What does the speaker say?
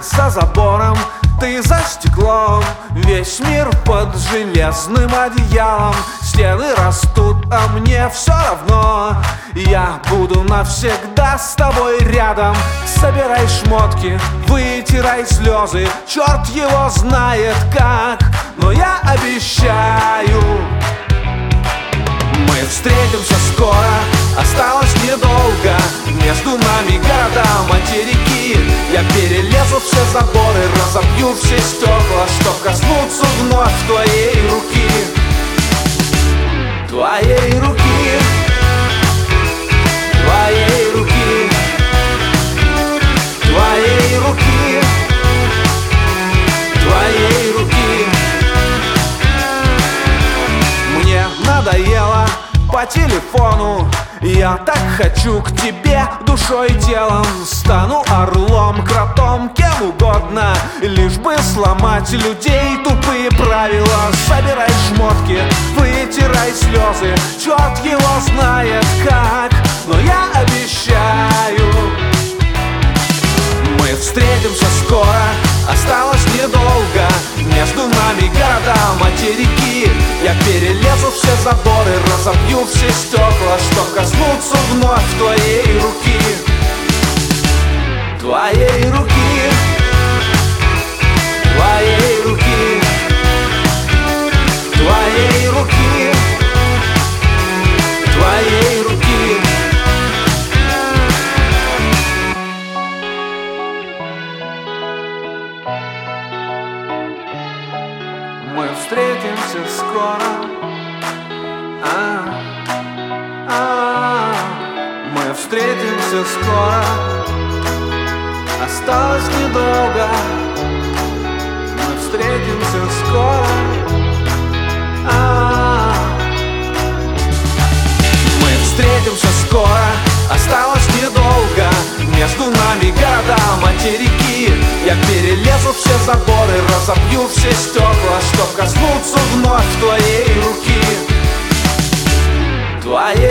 за забором, ты за стеклом, весь мир под железным одеялом. Стены растут, а мне все равно. Я буду навсегда с тобой рядом. Собирай шмотки, вытирай слезы, черт его знает как, но я обещаю, мы встретимся скоро, осталось недолго. Между нами города, материки. Я перелезу все заборы, разобью все стекла, чтоб коснуться вновь твоей руки. Твоей руки. Твоей руки. Твоей руки. Твоей руки. Мне надоело по телефону, я так хочу к тебе душой и телом. Стану орлом, кротом, кем угодно, лишь бы сломать людей тупые правила. Собирай шмотки, вытирай слезы, черт его знает как, но я обещаю, мы встретимся скоро, осталось недолго. Между нами города, материки. Я перелезу все заборы, разобью все стекла, чтоб коснуться вновь твоей руки. Твоей руки. Твоей руки. Твоей руки. Твоей руки. Мы встретимся скоро. Мы встретимся скоро. Осталось недолго. Мы встретимся скоро. Мы встретимся скоро. Осталось недолго. Между нами города, материки. Я перелезу все заборы, разобью все стекла, чтоб коснуться вновь твоей руки. Твоей